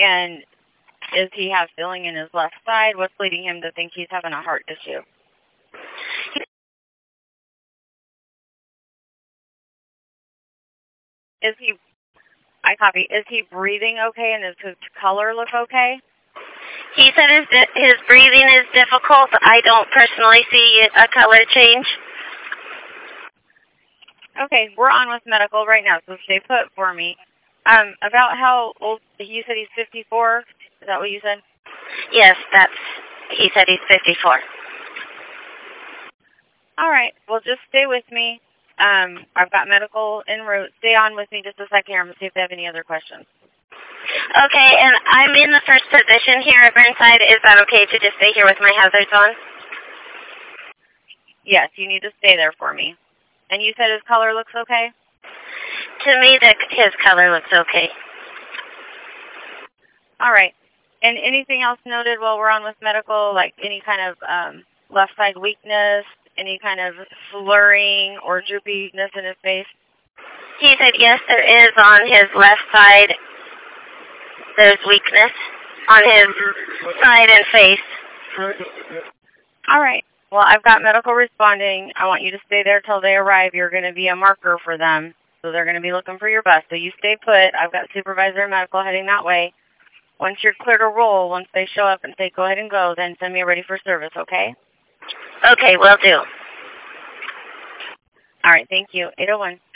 And does he have feeling in his left side? What's leading him to think he's having a heart issue? I copy. Is he breathing okay, and does his color look okay? He said his breathing is difficult. I don't personally see a color change. Okay, we're on with medical right now, so stay put for me. About how old, you said he's 54? Is that what you said? Yes, he said he's 54. All right, well, just stay with me. I've got medical en route. Stay on with me just a second here. I'm going to see if they have any other questions. Okay, and I'm in the first position here at Burnside. Is that okay to just stay here with my hazards on? Yes, you need to stay there for me. And you said his color looks okay? To me, his color looks okay. All right. And anything else noted while we're on with medical, like any kind of left side weakness, any kind of slurring or droopiness in his face? He said, yes, there is on his left side. There's weakness on his side and face. All right. Well, I've got medical responding. I want you to stay there till they arrive. You're going to be a marker for them, so they're going to be looking for your bus. So you stay put. I've got supervisor and medical heading that way. Once you're clear to roll, once they show up and say go ahead and go, then send me a ready for service, okay? Okay, will do. All right, thank you. 801.